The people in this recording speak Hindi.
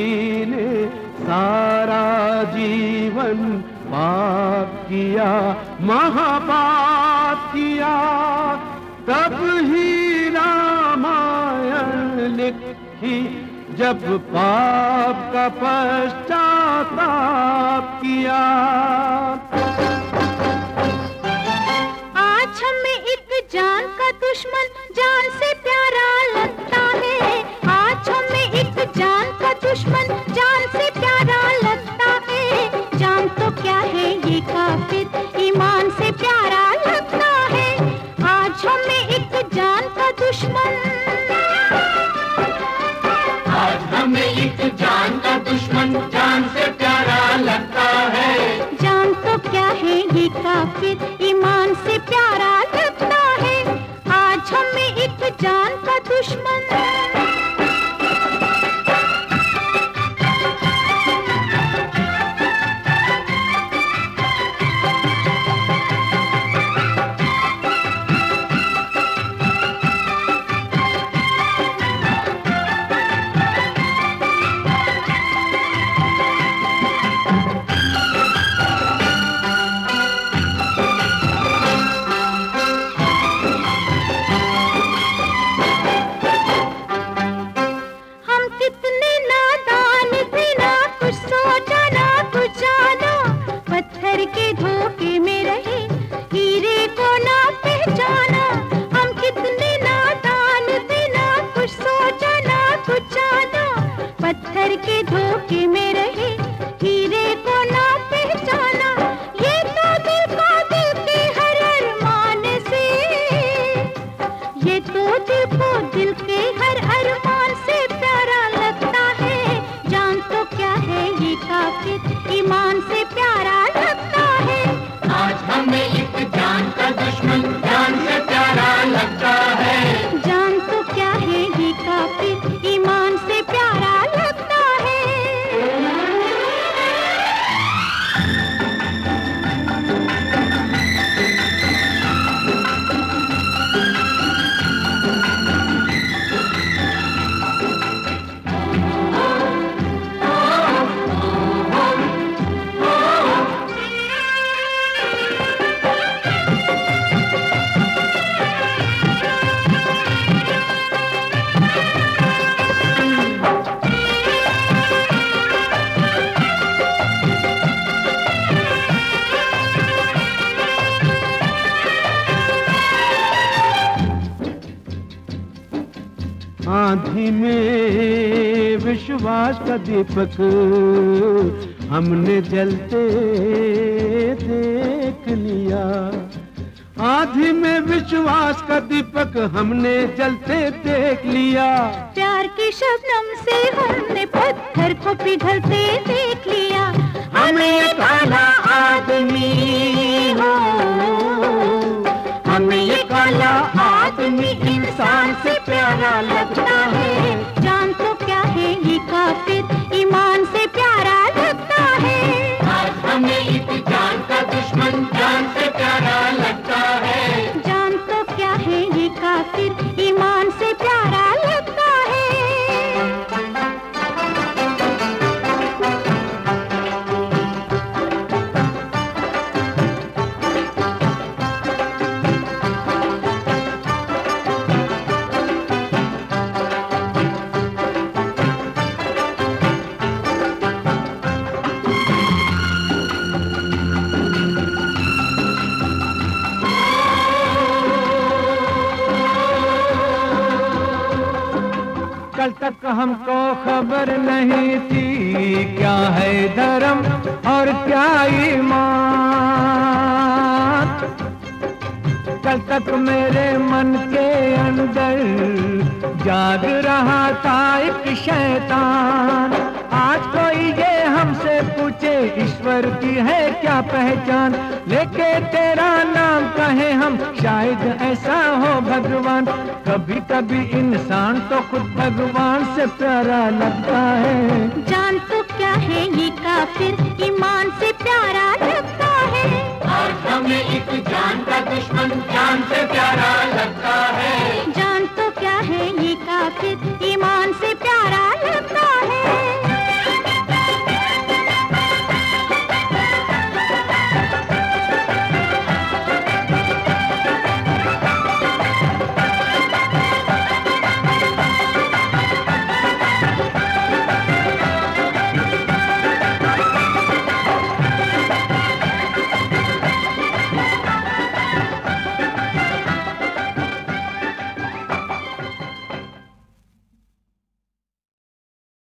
ने सारा जीवन पाप किया, महापाप किया, तब ही रामायण लिखी, जब पाप का पश्चाताप किया। आज हमें एक जान का दुश्मन जान से प्यारा लगता है। आज हमें एक जान का दुश्मन जान से प्यारा लगता है। जान तो क्या है ये काफिर ईमान से प्यारा लगता है। आज हमें एक जान का दुश्मन, आज हमें एक जान का दुश्मन जान से प्यारा लगता है। जान तो क्या है ये काफिर ईमान से प्यारा लगता है। आज हमें एक जान का दुश्मन। पत्थर के धोखे में रहे हीरे को ना पहचाना। ये तो दिल को दिल के हर अरमान से, ये तो दिल को दिल के हर अरमान से प्यारा लगता है। जान तो क्या है ये काफिर ईमान से प्यारा लगता है। आज हमें एक जान का दुश्मन जान से प्यारा लगता है। जान तो क्या है ये काफिर ईमान से प्यारा लगता है। आँधी में विश्वास का दीपक हमने जलते देख लिया। आँधी में विश्वास का दीपक हमने जलते देख लिया। प्यार की शबनम से हमने पत्थर को पिघलते देख लिया। हमें ये काला आदमी हो, हमें ये काला आदमी इंसान से प्यारा लगता है। जान तो क्या है ये काफिर ईमान से प्यारा लगता है। आज हमें एक जान का दुश्मन जान से प्यारा लगता है। जान तो क्या है ये काफिर ईमान से प्यारा लगता है। कल तक हमको खबर नहीं थी क्या है धर्म और क्या ईमान। कल तक मेरे मन के अंदर जाग रहा था एक शैतान। आज कोई ये हमसे पूछे ईश्वर की है क्या पहचान, लेके तेरा नाम कहे हम शायद ऐसा हो भगवान। कभी कभी इंसान तो खुद भगवान से प्यारा लगता है। जान तो क्या है ये काफिर ईमान से प्यारा लगता है। आज हमें एक जान का दुश्मन जान से प्यारा लगता है।